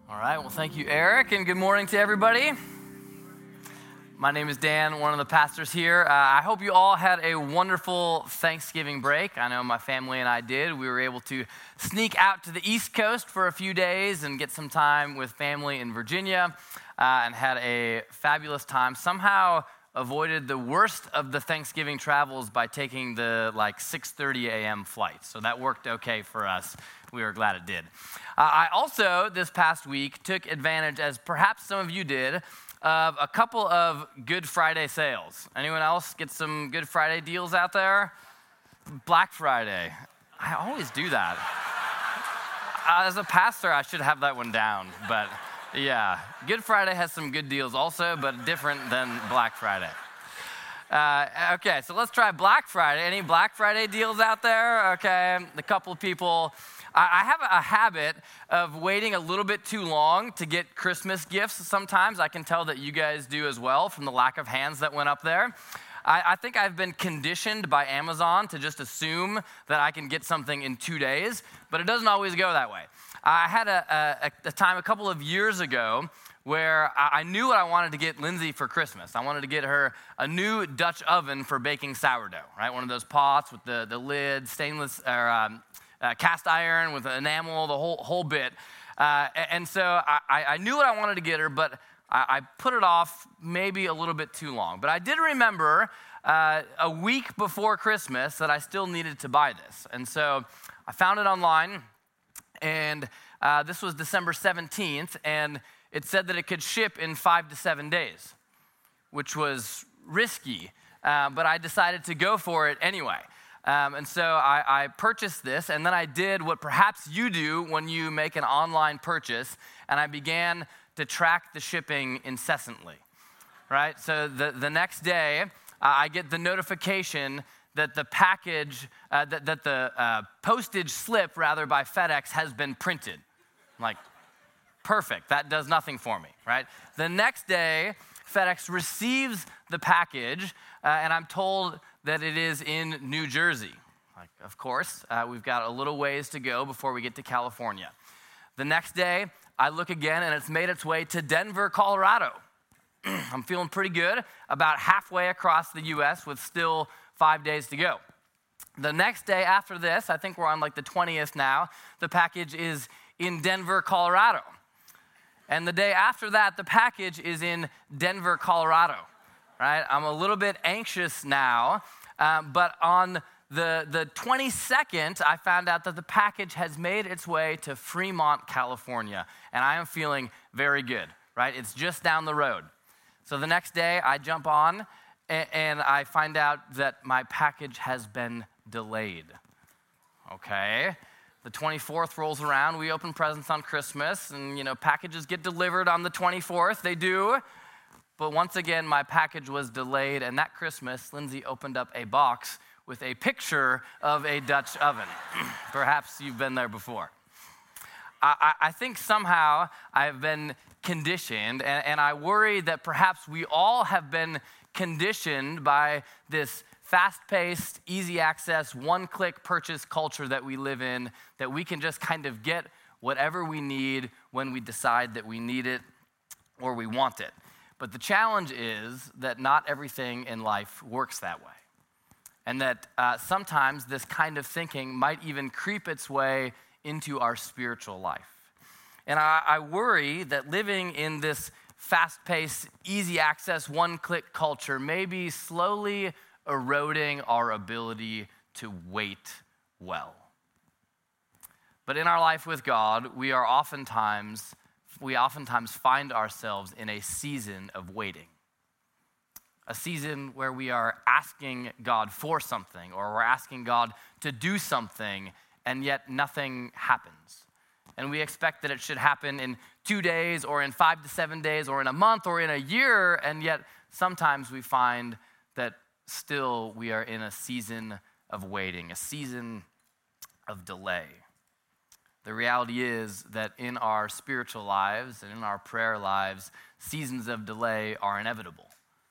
All right, well, thank you, Eric, and good morning to everybody. My name is Dan, one of the pastors here. I hope you all had a wonderful Thanksgiving break. I know my family and I did. We were able to sneak out to the East Coast for a few days and get some time with family in Virginia and had a fabulous time. Somehow avoided the worst of the Thanksgiving travels by taking the 6:30 a.m. flight. So that worked okay for us. We were glad it did. I also, this past week, took advantage, as perhaps some of you did, of a couple of Good Friday sales. Anyone else get some Good Friday deals out there? Black Friday. I always do that. As a pastor, I should have that one down, but yeah. Good Friday has some good deals also, but different than Black Friday. Okay, so let's try Black Friday. Any Black Friday deals out there? Okay, a couple of people. I have a habit of waiting a little bit too long to get Christmas gifts sometimes. I can tell that you guys do as well from the lack of hands that went up there. I think I've been conditioned by Amazon to just assume that I can get something in 2 days, but it doesn't always go that way. I had a time a couple of years ago where I knew what I wanted to get Lindsay for Christmas. I wanted to get her a new Dutch oven for baking sourdough, right? One of those pots with the lid, stainless or cast iron with enamel, the whole bit. And so I knew what I wanted to get her, but I put it off maybe a little bit too long. But I did remember a week before Christmas that I still needed to buy this. And so I found it online, and this was December 17th, and it said that it could ship in 5 to 7 days, which was risky, but I decided to go for it anyway. And so I purchased this, and then I did what perhaps you do when you make an online purchase, and I began to track the shipping incessantly, right? So the next day, I get the notification that the package, that the postage slip, rather, by FedEx has been printed. I'm like, perfect, that does nothing for me, right? The next day, FedEx receives the package, and I'm told that it is in New Jersey. Like, of course, we've got a little ways to go before we get to California. The next day, I look again, and it's made its way to Denver, Colorado. I'm feeling pretty good, about halfway across the U.S. with still 5 days to go. The next day after this, I think we're on the 20th now, the package is in Denver, Colorado. And the day after that, the package is in Denver, Colorado. Right? I'm a little bit anxious now, but on the 22nd, I found out that the package has made its way to Fremont, California, and I am feeling very good, right? It's just down the road. So the next day, I jump on, and I find out that my package has been delayed. Okay. The 24th rolls around, we open presents on Christmas, and packages get delivered on the 24th, they do. But once again, my package was delayed, and that Christmas, Lindsay opened up a box with a picture of a Dutch oven. Perhaps you've been there before. I think somehow I've been conditioned, and I worry that perhaps we all have been conditioned by this fast-paced, easy-access, one-click purchase culture that we live in, that we can just kind of get whatever we need when we decide that we need it or we want it. But the challenge is that not everything in life works that way. And that sometimes this kind of thinking might even creep its way into our spiritual life. And I worry that living in this fast-paced, easy-access, one-click culture may be slowly eroding our ability to wait well. But in our life with God, we oftentimes find ourselves in a season of waiting. A season where we are asking God for something, or we're asking God to do something, and yet nothing happens. And we expect that it should happen in 2 days, or in 5 to 7 days, or in a month, or in a year, and yet sometimes we find that still we are in a season of waiting, a season of delay. The reality is that in our spiritual lives and in our prayer lives, seasons of delay are inevitable.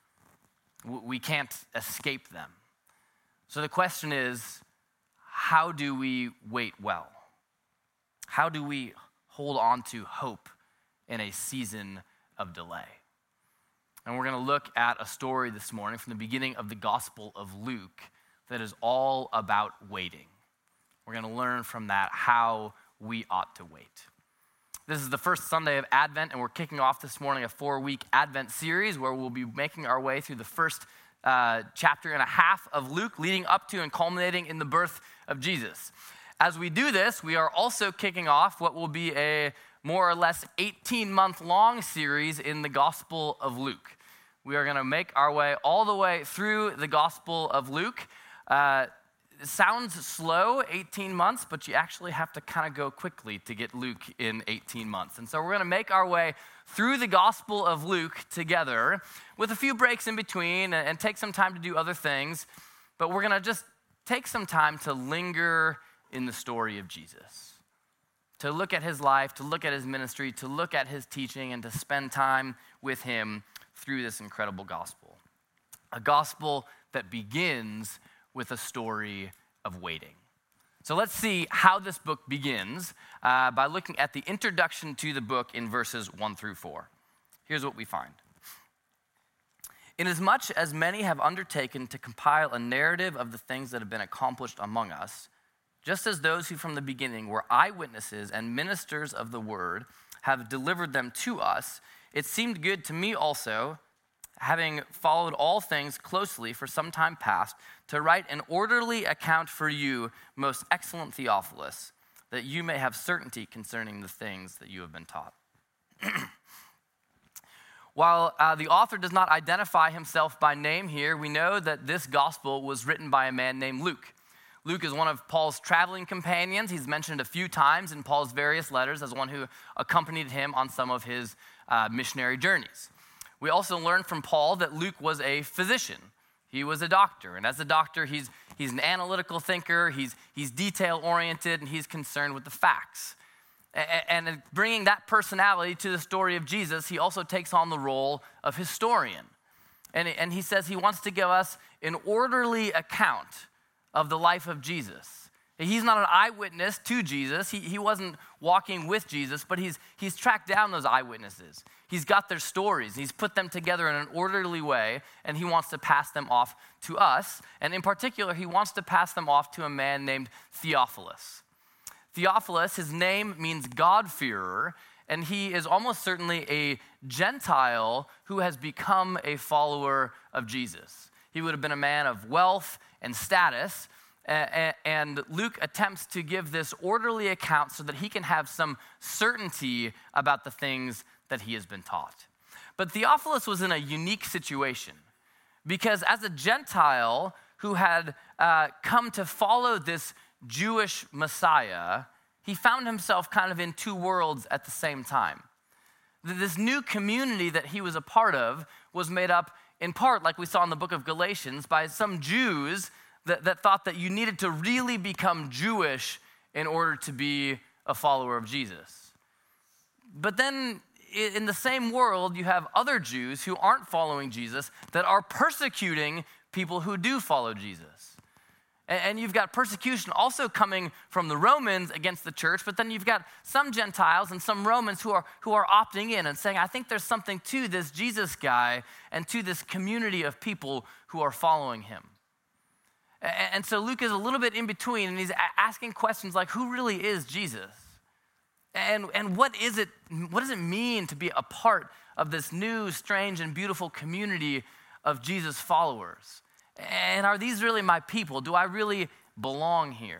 We can't escape them. So the question is, how do we wait well? How do we hold on to hope in a season of delay. And we're going to look at a story this morning from the beginning of the Gospel of Luke that is all about waiting. We're going to learn from that how we ought to wait. This is the first Sunday of Advent, and we're kicking off this morning a 4-week Advent series where we'll be making our way through the first chapter and a half of Luke, leading up to and culminating in the birth of Jesus. As we do this, we are also kicking off what will be a more or less 18-month-long series in the Gospel of Luke. We are going to make our way all the way through the Gospel of Luke. It sounds slow, 18 months, but you actually have to kind of go quickly to get Luke in 18 months. And so we're going to make our way through the Gospel of Luke together with a few breaks in between and take some time to do other things. But we're going to just take some time to linger in the story of Jesus, to look at his life, to look at his ministry, to look at his teaching, and to spend time with him through this incredible gospel. A gospel that begins with a story of waiting. So let's see how this book begins by looking at the introduction to the book in verses 1 through 4. Here's what we find. Inasmuch as many have undertaken to compile a narrative of the things that have been accomplished among us, just as those who from the beginning were eyewitnesses and ministers of the word have delivered them to us, it seemed good to me also, having followed all things closely for some time past, to write an orderly account for you, most excellent Theophilus, that you may have certainty concerning the things that you have been taught. While the author does not identify himself by name here, we know that this gospel was written by a man named Luke. Luke is one of Paul's traveling companions. He's mentioned a few times in Paul's various letters as one who accompanied him on some of his missionary journeys. We also learn from Paul that Luke was a physician. He was a doctor, and as a doctor, he's an analytical thinker, he's detail-oriented, and he's concerned with the facts. And bringing that personality to the story of Jesus, he also takes on the role of historian. And he says he wants to give us an orderly account of the life of Jesus. He's not an eyewitness to Jesus. He wasn't walking with Jesus, but he's tracked down those eyewitnesses. He's got their stories. He's put them together in an orderly way, and he wants to pass them off to us. And in particular, he wants to pass them off to a man named Theophilus. Theophilus, his name means God-fearer, and he is almost certainly a Gentile who has become a follower of Jesus. He would have been a man of wealth and status, and Luke attempts to give this orderly account so that he can have some certainty about the things that he has been taught. But Theophilus was in a unique situation because as a Gentile who had come to follow this Jewish Messiah, he found himself kind of in two worlds at the same time. This new community that he was a part of was made up in part, like we saw in the book of Galatians, by some Jews that thought that you needed to really become Jewish in order to be a follower of Jesus. But then in the same world, you have other Jews who aren't following Jesus that are persecuting people who do follow Jesus. And you've got persecution also coming from the Romans against the church, but then you've got some Gentiles and some Romans who are opting in and saying, I think there's something to this Jesus guy and to this community of people who are following him. And so Luke is a little bit in between, and he's asking questions like, who really is Jesus? And what does it mean to be a part of this new, strange, and beautiful community of Jesus followers? And are these really my people? Do I really belong here?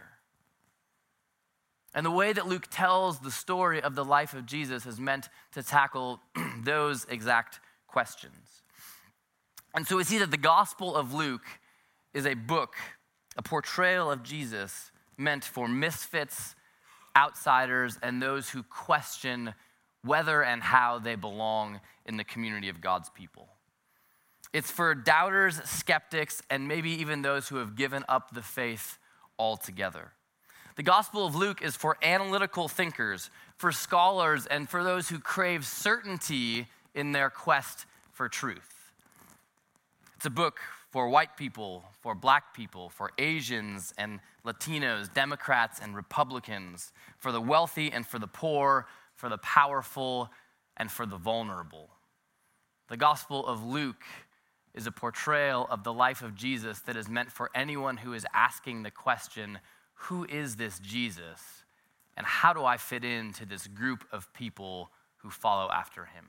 And the way that Luke tells the story of the life of Jesus is meant to tackle those exact questions. And so we see that the Gospel of Luke is a book, a portrayal of Jesus meant for misfits, outsiders, and those who question whether and how they belong in the community of God's people. It's for doubters, skeptics, and maybe even those who have given up the faith altogether. The Gospel of Luke is for analytical thinkers, for scholars, and for those who crave certainty in their quest for truth. It's a book for white people, for black people, for Asians and Latinos, Democrats and Republicans, for the wealthy and for the poor, for the powerful and for the vulnerable. The Gospel of Luke is a portrayal of the life of Jesus that is meant for anyone who is asking the question, who is this Jesus? And how do I fit into this group of people who follow after him?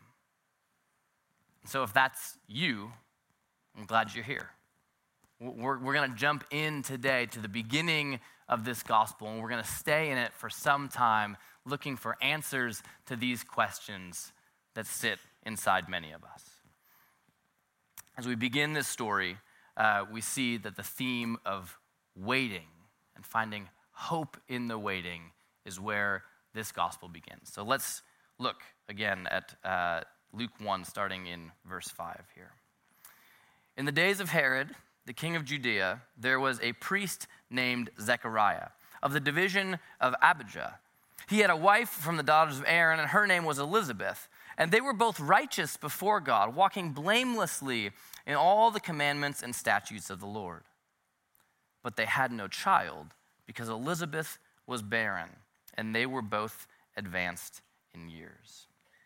So if that's you, I'm glad you're here. We're going to jump in today to the beginning of this gospel, and we're going to stay in it for some time, looking for answers to these questions that sit inside many of us. As we begin this story, we see that the theme of waiting and finding hope in the waiting is where this gospel begins. So let's look again at Luke 1, starting in verse 5 here. In the days of Herod, the king of Judea, there was a priest named Zechariah of the division of Abijah. He had a wife from the daughters of Aaron, and her name was Elizabeth. And they were both righteous before God, walking blamelessly in all the commandments and statutes of the Lord. But they had no child, because Elizabeth was barren, and they were both advanced in years.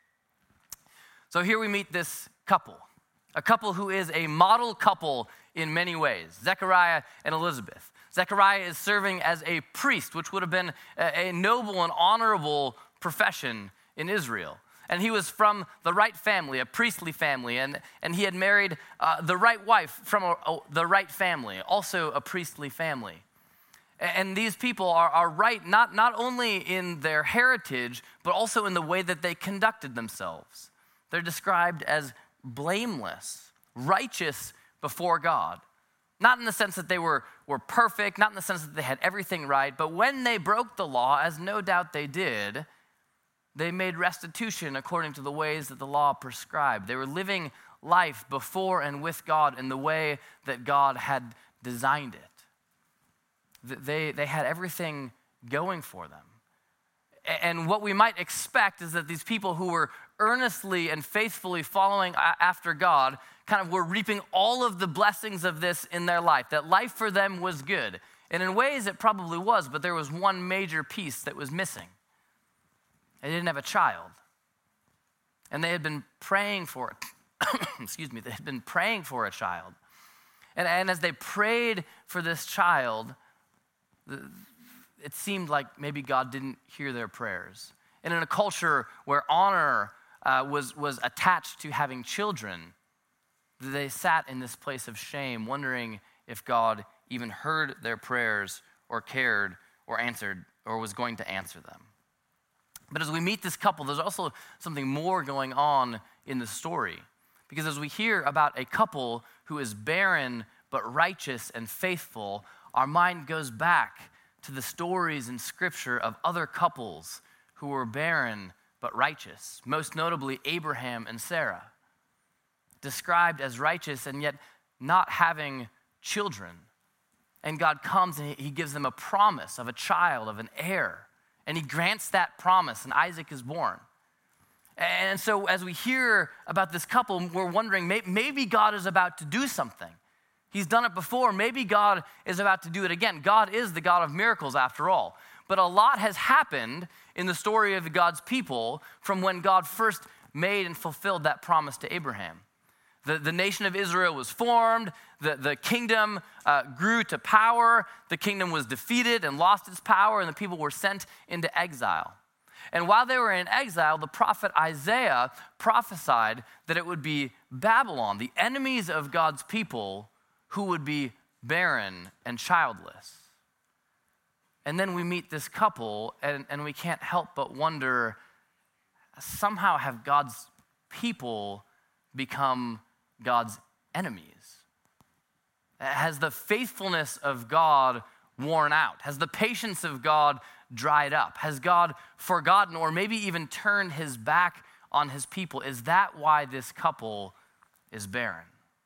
So here we meet this couple, a couple who is a model couple in many ways, Zechariah and Elizabeth. Zechariah is serving as a priest, which would have been a noble and honorable profession in Israel. And he was from the right family, a priestly family, and he had married the right wife from the right family, also a priestly family. And these people are right not only in their heritage, but also in the way that they conducted themselves. They're described as blameless, righteous before God. Not in the sense that they were perfect, not in the sense that they had everything right, but when they broke the law, as no doubt they did, they made restitution according to the ways that the law prescribed. They were living life before and with God in the way that God had designed it. They had everything going for them. And what we might expect is that these people who were earnestly and faithfully following after God kind of were reaping all of the blessings of this in their life, that life for them was good. And in ways it probably was, but there was one major piece that was missing. They didn't have a child. And they had been praying for it. Excuse me, they had been praying for a child. And as they prayed for this child, it seemed like maybe God didn't hear their prayers. And in a culture where honor was attached to having children, they sat in this place of shame, wondering if God even heard their prayers or cared or answered or was going to answer them. But as we meet this couple, there's also something more going on in the story. Because as we hear about a couple who is barren but righteous and faithful, our mind goes back to the stories in Scripture of other couples who were barren but righteous, most notably Abraham and Sarah, described as righteous and yet not having children. And God comes and he gives them a promise of a child, of an heir, and he grants that promise, and Isaac is born. And so as we hear about this couple, we're wondering, maybe God is about to do something. He's done it before. Maybe God is about to do it again. God is the God of miracles after all. But a lot has happened in the story of God's people from when God first made and fulfilled that promise to Abraham. The nation of Israel was formed. The kingdom grew to power. The kingdom was defeated and lost its power, and the people were sent into exile. And while they were in exile, the prophet Isaiah prophesied that it would be Babylon, the enemies of God's people, who would be barren and childless. And then we meet this couple, and we can't help but wonder, somehow have God's people become God's enemies? Has the faithfulness of God worn out? Has the patience of God dried up? Has God forgotten or maybe even turned his back on his people? Is that why this couple is barren?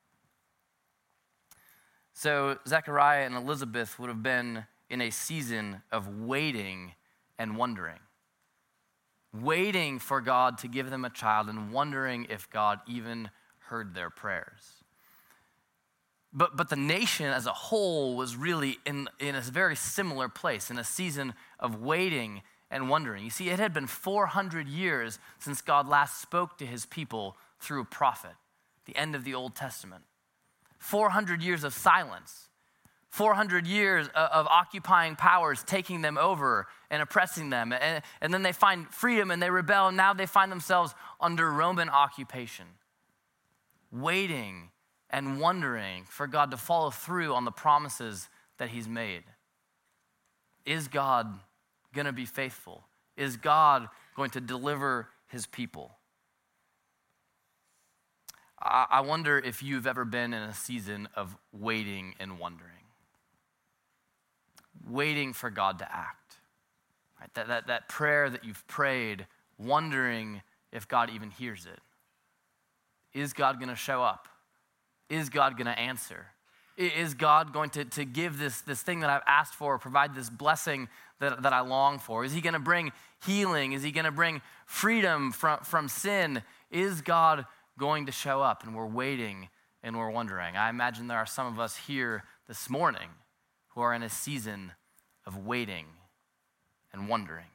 So Zechariah and Elizabeth would have been in a season of waiting and wondering. Waiting for God to give them a child and wondering if God even heard their prayers. But the nation as a whole was really in a very similar place, in a season of waiting and wondering. You see, it had been 400 years since God last spoke to his people through a prophet, the end of the Old Testament. 400 years of silence. 400 years of occupying powers taking them over and oppressing them. And then they find freedom and they rebel, and now they find themselves under Roman occupation, waiting and wondering for God to follow through on the promises that he's made. Is God going to be faithful? Is God going to deliver his people? I wonder if you've ever been in a season of waiting and wondering. Waiting for God to act. Right? That prayer that you've prayed, wondering if God even hears it. Is God going to show up? Is God going to answer? Is God going to give this thing that I've asked for, provide this blessing that I long for? Is he going to bring healing? Is he going to bring freedom from sin? Is God going to show up? And we're waiting and we're wondering. I imagine there are some of us here this morning who are in a season of waiting and wondering.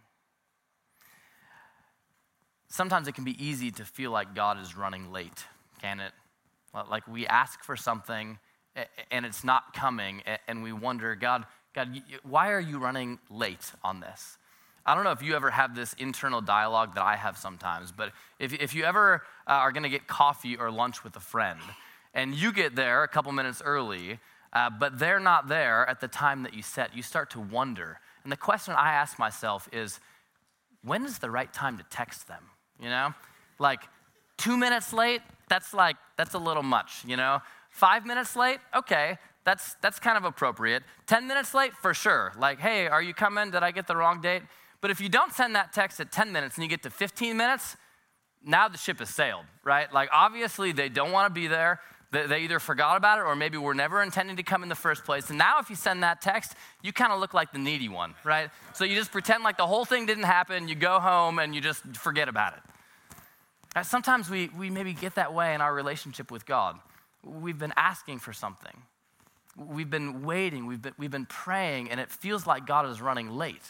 Sometimes it can be easy to feel like God is running late, can it? Like we ask for something and it's not coming, and we wonder, God, why are you running late on this? I don't know if you ever have this internal dialogue that I have sometimes, but if you ever are going to get coffee or lunch with a friend, and you get there a couple minutes early, but they're not there at the time that you set, you start to wonder. And the question I ask myself is, when is the right time to text them? You know, like 2 minutes late, that's a little much, you know? 5 minutes late, okay, that's kind of appropriate. 10 minutes late, for sure. Like, hey, are you coming? Did I get the wrong date? But if you don't send that text at 10 minutes and you get to 15 minutes, now the ship has sailed, right? Like, obviously, they don't want to be there. They either forgot about it or maybe were never intending to come in the first place. And now if you send that text, you kind of look like the needy one, right? So you just pretend like the whole thing didn't happen. You go home and you just forget about it. Sometimes we maybe get that way in our relationship with God. We've been asking for something. We've been waiting. We've been praying, and it feels like God is running late.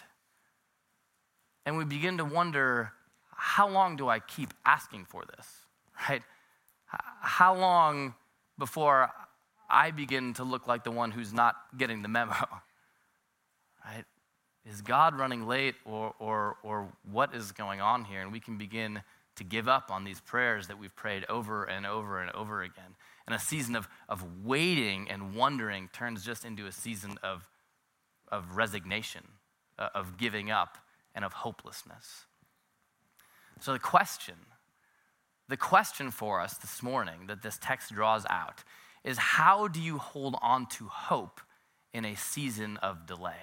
And we begin to wonder, how long do I keep asking for this, right? How long before I begin to look like the one who's not getting the memo, right? Is God running late, or what is going on here? And we can begin to give up on these prayers that we've prayed over and over and over again. And a season of waiting and wondering turns just into a season of resignation, of giving up, and of hopelessness. So the question for us this morning that this text draws out is, how do you hold on to hope in a season of delay?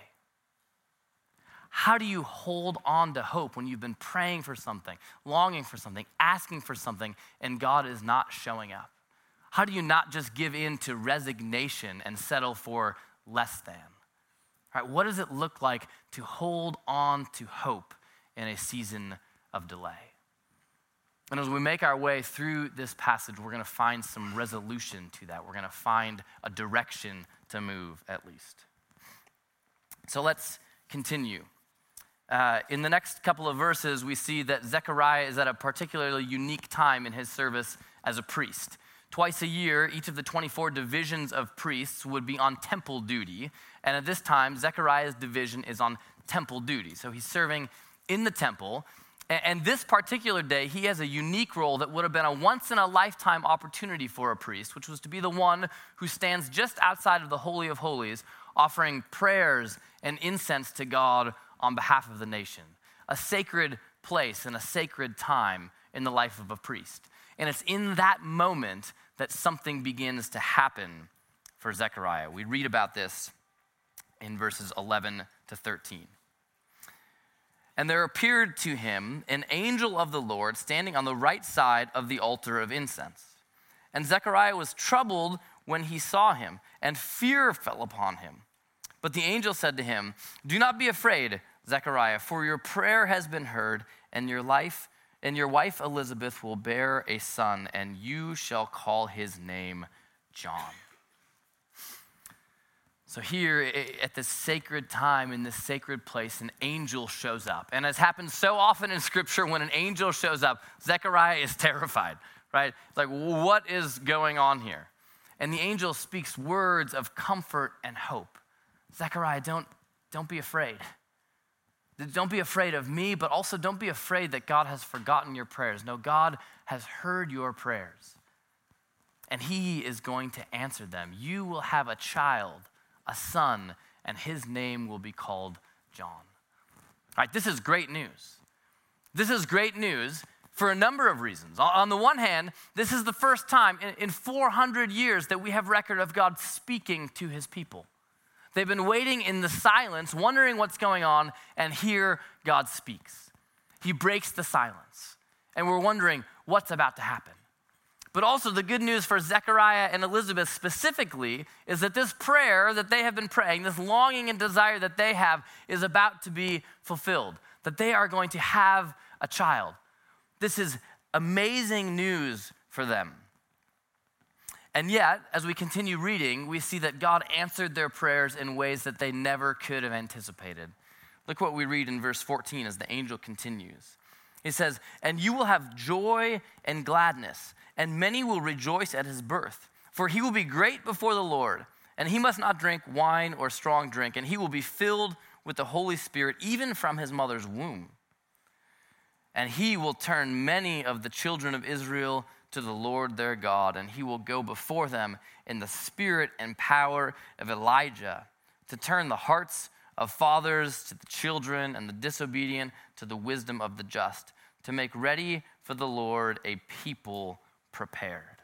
How do you hold on to hope when you've been praying for something, longing for something, asking for something, and God is not showing up? How do you not just give in to resignation and settle for less than? All right, what does it look like to hold on to hope in a season of delay? And as we make our way through this passage, we're going to find some resolution to that. We're going to find a direction to move, at least. So let's continue. In the next couple of verses, we see that Zechariah is at a particularly unique time in his service as a priest. Twice a year, each of the 24 divisions of priests would be on temple duty. And at this time, Zechariah's division is on temple duty. So he's serving in the temple. And this particular day, he has a unique role that would have been a once-in-a-lifetime opportunity for a priest, which was to be the one who stands just outside of the Holy of Holies, offering prayers and incense to God on behalf of the nation. A sacred place and a sacred time in the life of a priest. And it's in that moment that something begins to happen for Zechariah. We read about this in verses 11 to 13. And there appeared to him an angel of the Lord standing on the right side of the altar of incense. And Zechariah was troubled when he saw him, and fear fell upon him. But the angel said to him, "Do not be afraid, Zechariah, for your prayer has been heard, and your wife Elizabeth will bear a son, and you shall call his name John." So here at this sacred time, in this sacred place, an angel shows up. And as happens so often in Scripture, when an angel shows up, Zechariah is terrified, right? It's like, what is going on here? And the angel speaks words of comfort and hope. Zechariah, don't be afraid. Don't be afraid of me, but also don't be afraid that God has forgotten your prayers. No, God has heard your prayers, and he is going to answer them. You will have a child, a son, and his name will be called John. All right, this is great news. This is great news for a number of reasons. On the one hand, this is the first time in 400 years that we have record of God speaking to his people. They've been waiting in the silence, wondering what's going on, and here God speaks. He breaks the silence, and we're wondering what's about to happen. But also the good news for Zechariah and Elizabeth specifically is that this prayer that they have been praying, this longing and desire that they have, is about to be fulfilled, that they are going to have a child. This is amazing news for them. And yet, as we continue reading, we see that God answered their prayers in ways that they never could have anticipated. Look what we read in verse 14 as the angel continues. He says, "And you will have joy and gladness, and many will rejoice at his birth. For he will be great before the Lord, and he must not drink wine or strong drink, and he will be filled with the Holy Spirit even from his mother's womb. And he will turn many of the children of Israel to the Lord their God, and he will go before them in the spirit and power of Elijah, to turn the hearts of fathers to the children and the disobedient to the wisdom of the just, to make ready for the Lord a people prepared."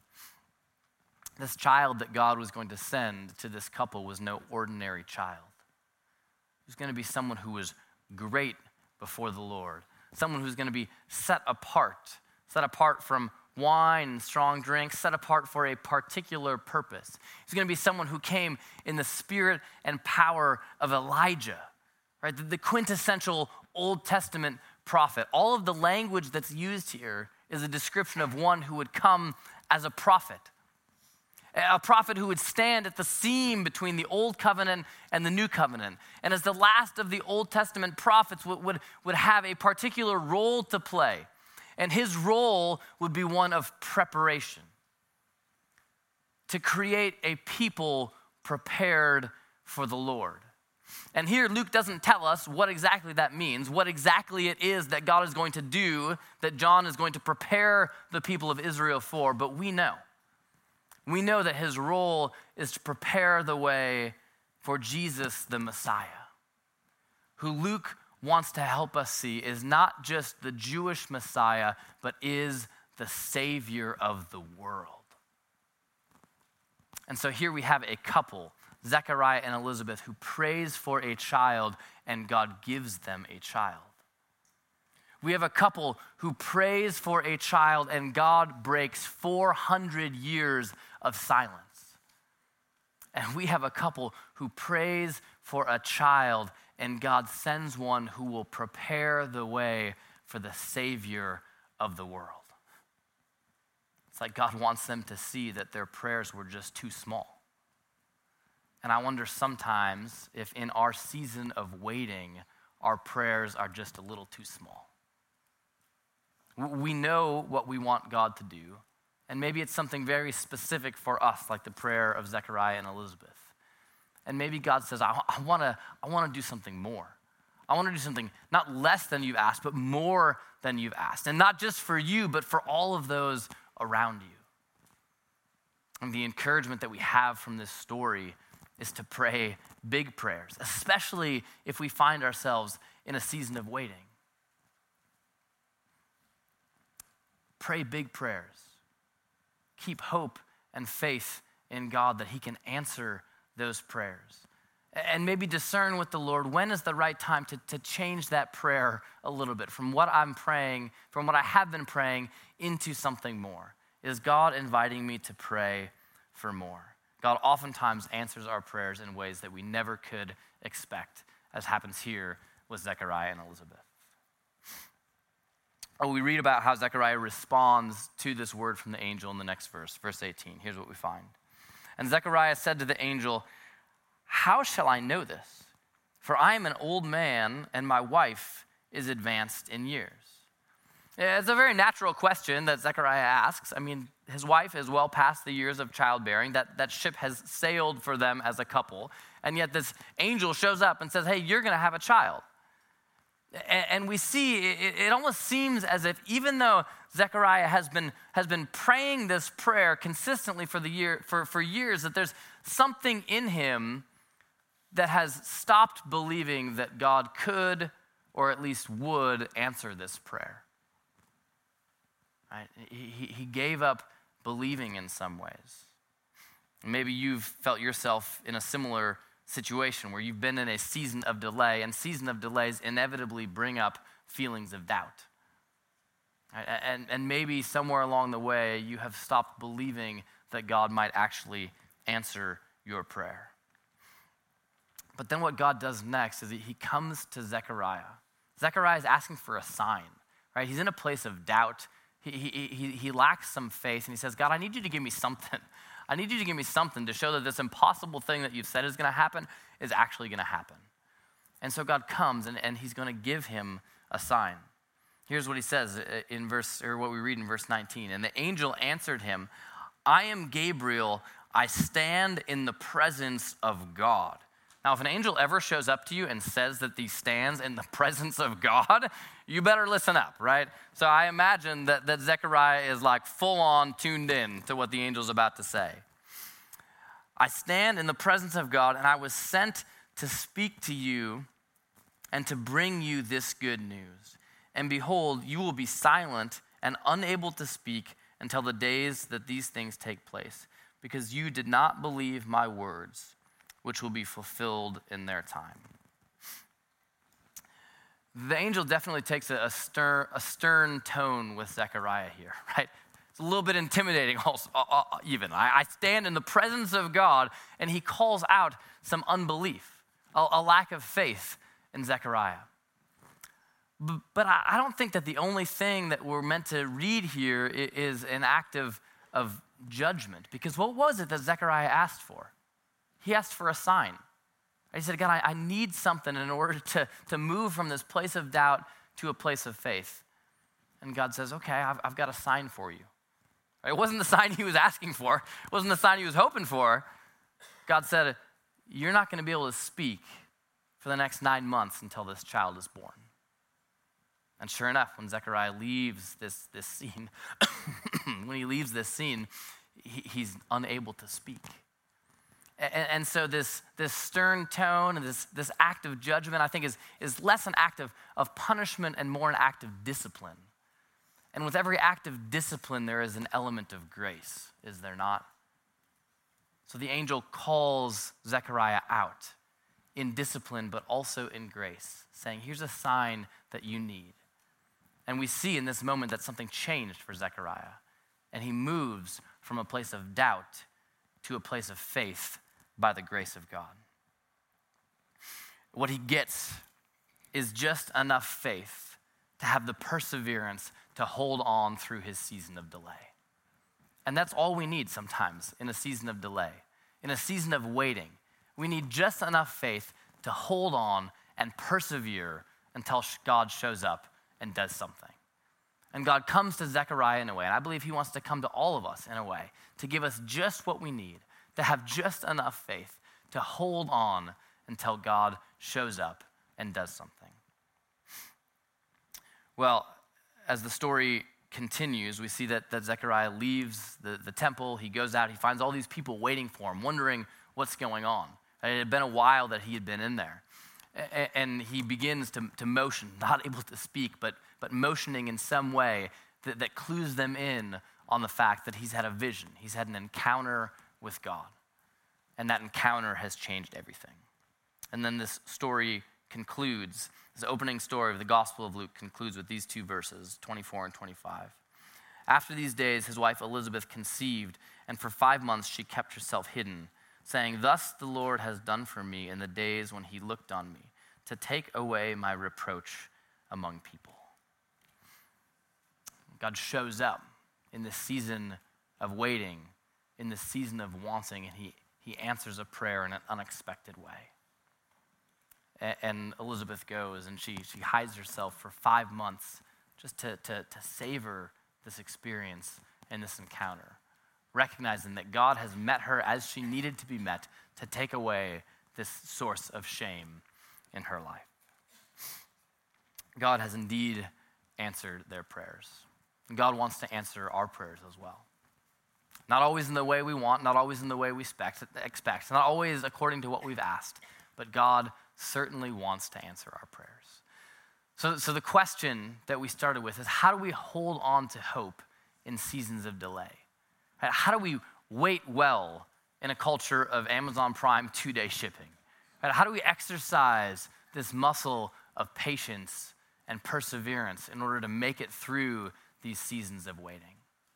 This child that God was going to send to this couple was no ordinary child. He was going to be someone who was great before the Lord, someone who's going to be set apart from wine and strong drinks, set apart for a particular purpose. He's going to be someone who came in the spirit and power of Elijah, right? The quintessential Old Testament prophet. All of the language that's used here is a description of one who would come as a prophet who would stand at the seam between the Old Covenant and the New Covenant. And as the last of the Old Testament prophets would have a particular role to play. And his role would be one of preparation, to create a people prepared for the Lord. And here Luke doesn't tell us what exactly that means, what exactly it is that God is going to do, that John is going to prepare the people of Israel for, but we know. We know that his role is to prepare the way for Jesus the Messiah, who Luke wants to help us see is not just the Jewish Messiah, but is the Savior of the world. And so here we have a couple, Zechariah and Elizabeth, who prays for a child, and God gives them a child. We have a couple who prays for a child, and God breaks 400 years of silence. And we have a couple who prays for a child, and God sends one who will prepare the way for the Savior of the world. It's like God wants them to see that their prayers were just too small. And I wonder sometimes if in our season of waiting, our prayers are just a little too small. We know what we want God to do, and maybe it's something very specific for us, like the prayer of Zechariah and Elizabeth. And maybe God says, I want to do something more. I want to do something not less than you've asked, but more than you've asked. And not just for you, but for all of those around you. And the encouragement that we have from this story is to pray big prayers, especially if we find ourselves in a season of waiting. Pray big prayers. Keep hope and faith in God that he can answer those prayers. And maybe discern with the Lord when is the right time to change that prayer a little bit from what I'm praying, from what I have been praying, into something more. Is God inviting me to pray for more? God oftentimes answers our prayers in ways that we never could expect, as happens here with Zechariah and Elizabeth. We read about how Zechariah responds to this word from the angel in the next verse, verse 18. Here's what we find. And Zechariah said to the angel, how shall I know this? For I am an old man, and my wife is advanced in years. Yeah, it's a very natural question that Zechariah asks. I mean, his wife is well past the years of childbearing. That ship has sailed for them as a couple. And yet this angel shows up and says, hey, you're going to have a child. And we see, it almost seems as if even though Zechariah has been praying this prayer consistently for years, that there's something in him that has stopped believing that God could or at least would answer this prayer. Right? He gave up believing in some ways. Maybe you've felt yourself in a similar situation where you've been in a season of delay, and season of delays inevitably bring up feelings of doubt. And maybe somewhere along the way you have stopped believing that God might actually answer your prayer. But then what God does next is he comes to Zechariah. Zechariah is asking for a sign, right? He's in a place of doubt. He lacks some faith, and he says, God, I need you to give me something. I need you to give me something to show that this impossible thing that you've said is going to happen is actually going to happen. And so God comes, and he's going to give him a sign. Here's what he says what we read in verse 19. And the angel answered him, I am Gabriel. I stand in the presence of God. Now, if an angel ever shows up to you and says that he stands in the presence of God, you better listen up, right? So I imagine that Zechariah is like full on tuned in to what the angel's about to say. I stand in the presence of God, and I was sent to speak to you and to bring you this good news. And behold, you will be silent and unable to speak until the days that these things take place, because you did not believe my words, which will be fulfilled in their time. The angel definitely takes a stern tone with Zechariah here, right? It's a little bit intimidating also, even. I stand in the presence of God, and he calls out some unbelief, a lack of faith in Zechariah. But I don't think that the only thing that we're meant to read here is an act of judgment, because what was it that Zechariah asked for? He asked for a sign. He said, God, I need something in order to move from this place of doubt to a place of faith. And God says, okay, I've got a sign for you. It wasn't the sign he was asking for. It wasn't the sign he was hoping for. God said, you're not going to be able to speak for the next 9 months until this child is born. And sure enough, when Zechariah leaves this scene, he's unable to speak. And so this stern tone and this act of judgment, I think, is less an act of punishment and more an act of discipline. And with every act of discipline, there is an element of grace, is there not? So the angel calls Zechariah out in discipline, but also in grace, saying, here's a sign that you need. And we see in this moment that something changed for Zechariah, and he moves from a place of doubt to a place of faith by the grace of God. What he gets is just enough faith to have the perseverance to hold on through his season of delay. And that's all we need sometimes in a season of delay, in a season of waiting. We need just enough faith to hold on and persevere until God shows up and does something. And God comes to Zechariah in a way, and I believe he wants to come to all of us in a way, to give us just what we need, to have just enough faith to hold on until God shows up and does something. Well, as the story continues, we see that Zechariah leaves the temple. He goes out. He finds all these people waiting for him, wondering what's going on. It had been a while that he had been in there. And he begins to motion, not able to speak, but motioning in some way that clues them in on the fact that he's had a vision. He's had an encounter with God. And that encounter has changed everything. And then this story concludes, this opening story of the Gospel of Luke concludes with these 2 verses, 24 and 25. After these days, his wife Elizabeth conceived, and for 5 months she kept herself hidden, saying, thus the Lord has done for me in the days when he looked on me, to take away my reproach among people. God shows up in this season of waiting, in this season of wanting, and he answers a prayer in an unexpected way. And Elizabeth goes and she hides herself for 5 months just to savor this experience and this encounter, recognizing that God has met her as she needed to be met to take away this source of shame in her life. God has indeed answered their prayers. And God wants to answer our prayers as well. Not always in the way we want, not always in the way we expect, not always according to what we've asked, but God certainly wants to answer our prayers. So the question that we started with is, how do we hold on to hope in seasons of delay? How do we wait well in a culture of Amazon Prime 2-day shipping? How do we exercise this muscle of patience and perseverance in order to make it through these seasons of waiting?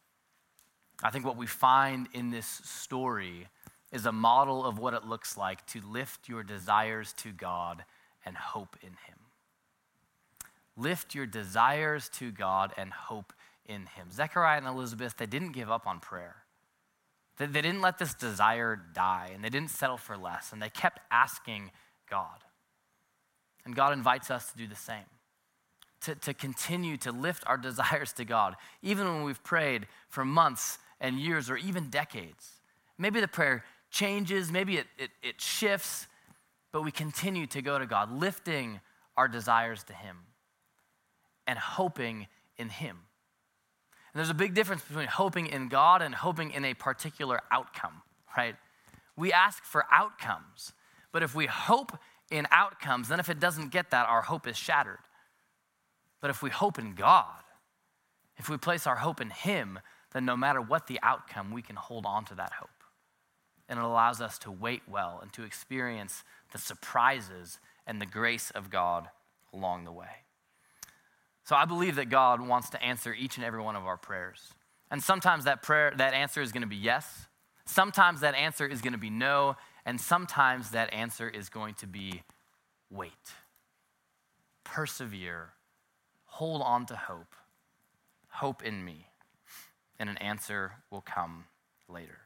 I think what we find in this story is a model of what it looks like to lift your desires to God and hope in him. Lift your desires to God and hope in him. Zechariah and Elizabeth, they didn't give up on prayer. They didn't let this desire die, and they didn't settle for less, and they kept asking God. And God invites us to do the same, to continue to lift our desires to God, even when we've prayed for months and years or even decades. Maybe the prayer changes, maybe it shifts, but we continue to go to God, lifting our desires to him and hoping in him. And there's a big difference between hoping in God and hoping in a particular outcome, right? We ask for outcomes, but if we hope in outcomes, then if it doesn't get that, our hope is shattered. But if we hope in God, if we place our hope in him, then no matter what the outcome, we can hold on to that hope. And it allows us to wait well and to experience the surprises and the grace of God along the way. So I believe that God wants to answer each and every one of our prayers. And sometimes that answer is going to be yes. Sometimes that answer is going to be no. And sometimes that answer is going to be wait. Persevere. Hold on to hope. Hope in me. And an answer will come later.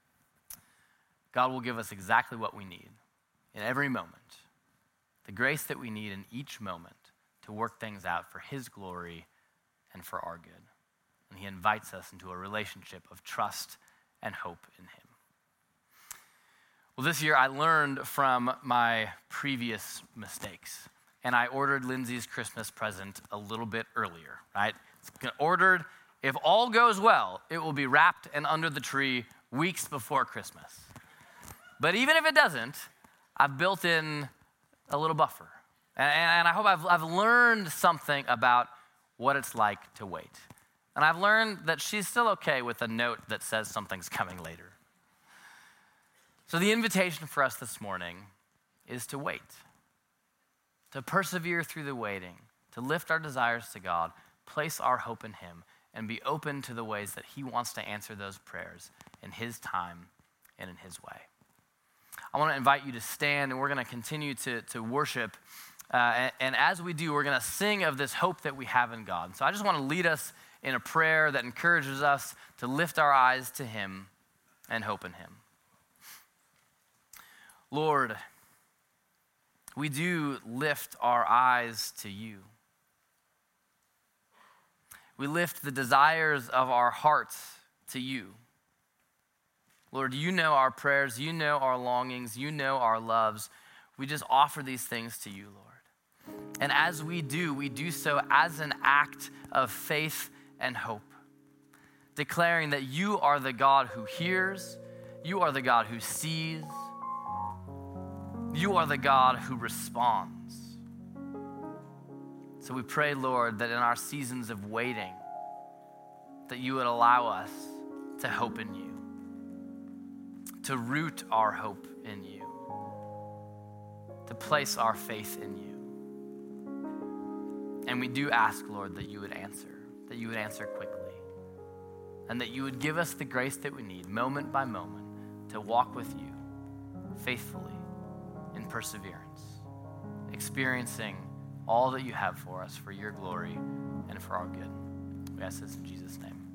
God will give us exactly what we need in every moment. The grace that we need in each moment to work things out for his glory and for our good. And he invites us into a relationship of trust and hope in him. Well, this year I learned from my previous mistakes, and I ordered Lindsay's Christmas present a little bit earlier, right? It's ordered, if all goes well, it will be wrapped and under the tree weeks before Christmas. But even if it doesn't, I've built in a little buffer. And I hope I've learned something about what it's like to wait. And I've learned that she's still okay with a note that says something's coming later. So the invitation for us this morning is to wait, to persevere through the waiting, to lift our desires to God, place our hope in him, and be open to the ways that he wants to answer those prayers in his time and in his way. I want to invite you to stand, and we're going to continue to worship. And as we do, we're going to sing of this hope that we have in God. So I just want to lead us in a prayer that encourages us to lift our eyes to him and hope in him. Lord, we do lift our eyes to you. We lift the desires of our hearts to you. Lord, you know our prayers, you know our longings, you know our loves. We just offer these things to you, Lord. And as we do so as an act of faith and hope, declaring that you are the God who hears, you are the God who sees, you are the God who responds. So we pray, Lord, that in our seasons of waiting, that you would allow us to hope in you, to root our hope in you, to place our faith in you. And we do ask, Lord, that you would answer quickly, and that you would give us the grace that we need, moment by moment, to walk with you faithfully in perseverance, experiencing all that you have for us for your glory and for our good. We ask this in Jesus' name.